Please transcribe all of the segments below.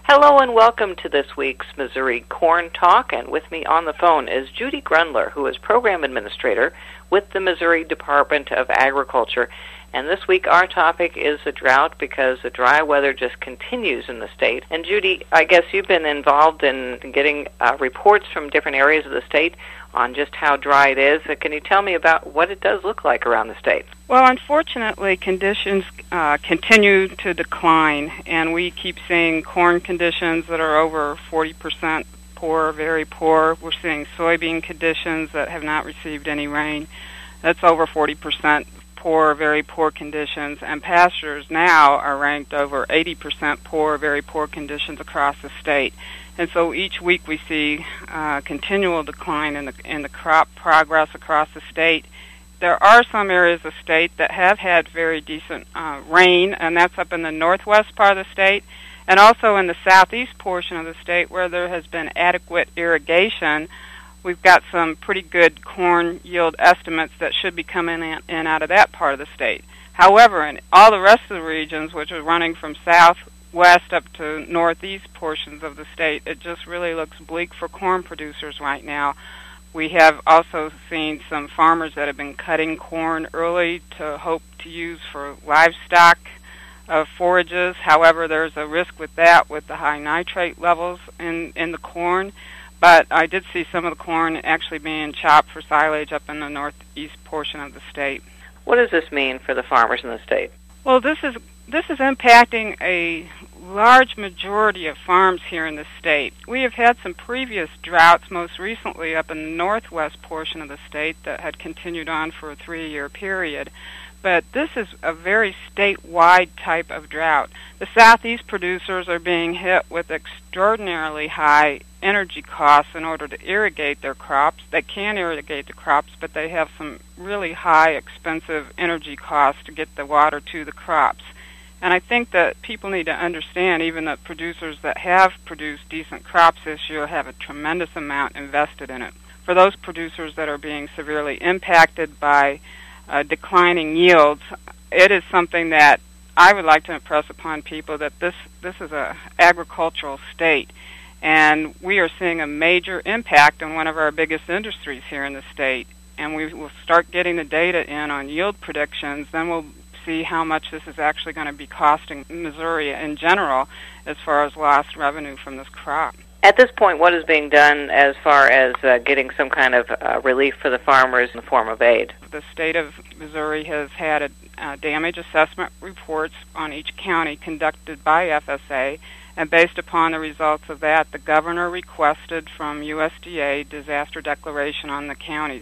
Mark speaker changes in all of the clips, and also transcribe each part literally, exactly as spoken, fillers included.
Speaker 1: Hello and welcome to this week's Missouri Corn Talk, and with me on the phone is Judy Grundler, who is Program Administrator with the Missouri Department of Agriculture. And this week our topic is the drought because the dry weather just continues in the state. And Judy, I guess you've been involved in getting uh, reports from different areas of the state on just how dry it is. Uh, can you tell me about what it does look like around the state?
Speaker 2: Well, unfortunately, conditions uh, continue to decline, and we keep seeing corn conditions that are over forty percent poor, very poor. We're seeing soybean conditions that have not received any rain. That's over forty percent poor, very poor conditions, and pastures now are ranked over eighty percent poor, very poor conditions across the state. And so each week we see uh, continual decline in the in the crop progress across the state. There are some areas of the state that have had very decent uh, rain, and that's up in the northwest part of the state, and also in the southeast portion of the state where there has been adequate irrigation. We've got some pretty good corn yield estimates that should be coming in, in out of that part of the state. However, in all the rest of the regions, which are running from southwest up to northeast portions of the state, it just really looks bleak for corn producers right now. We have also seen some farmers that have been cutting corn early to hope to use for livestock uh, forages. However, there's a risk with that with the high nitrate levels in, in the corn. But I did see some of the corn actually being chopped for silage up in the northeast portion of the state.
Speaker 1: What does this mean for the farmers in the state?
Speaker 2: Well, this is this is impacting a large majority of farms here in the state. We have had some previous droughts, most recently up in the northwest portion of the state, that had continued on for a three-year period. But this is a very statewide type of drought. The southeast producers are being hit with extraordinarily high energy costs in order to irrigate their crops. They can irrigate the crops, but they have some really high, expensive energy costs to get the water to the crops. And I think that people need to understand, even the producers that have produced decent crops this year have a tremendous amount invested in it. For those producers that are being severely impacted by uh, declining yields, it is something that I would like to impress upon people that this, this is an agricultural state. And we are seeing a major impact on one of our biggest industries here in the state. And we will start getting the data in on yield predictions, then we'll see how much this is actually going to be costing Missouri in general as far as lost revenue from this crop.
Speaker 1: At this point, what is being done as far as uh, getting some kind of uh, relief for the farmers in the form of aid?
Speaker 2: The state of Missouri has had a, uh, damage assessment reports on each county conducted by F S A, and based upon the results of that, the governor requested from U S D A disaster declaration on the counties.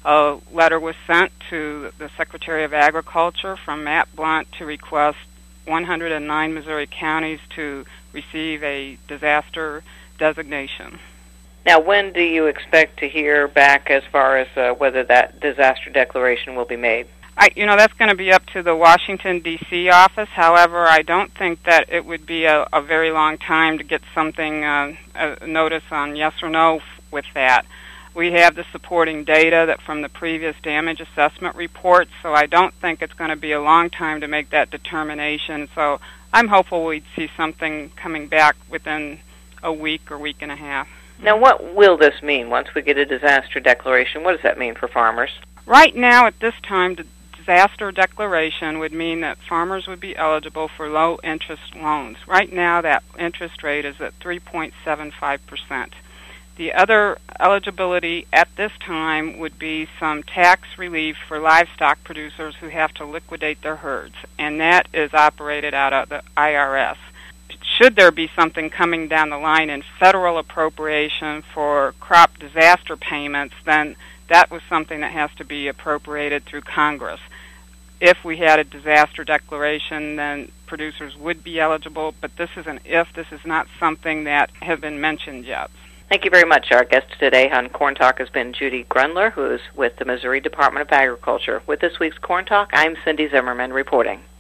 Speaker 2: A letter was sent to the Secretary of Agriculture from Matt Blunt to request one hundred nine Missouri counties to receive a disaster designation.
Speaker 1: Now, when do you expect to hear back as far as uh, whether that disaster declaration will be made?
Speaker 2: I, you know, that's going to be up to the Washington, D C office. However, I don't think that it would be a, a very long time to get something, uh, a notice on yes or no f- with that. We have the supporting data that from the previous damage assessment reports, so I don't think it's going to be a long time to make that determination. So I'm hopeful we'd see something coming back within a week or week and a half.
Speaker 1: Now, what will this mean once we get a disaster declaration? What does that mean for farmers?
Speaker 2: Right now, at this time, the disaster declaration would mean that farmers would be eligible for low-interest loans. Right now, that interest rate is at three point seven five percent. The other eligibility at this time would be some tax relief for livestock producers who have to liquidate their herds, and that is operated out of the I R S. Should there be something coming down the line in federal appropriation for crop disaster payments, then that was something that has to be appropriated through Congress. If we had a disaster declaration, then producers would be eligible, but this is an if. This is not something that has been mentioned yet.
Speaker 1: Thank you very much. Our guest today on Corn Talk has been Judy Grundler, who is with the Missouri Department of Agriculture. With this week's Corn Talk, I'm Cindy Zimmerman reporting.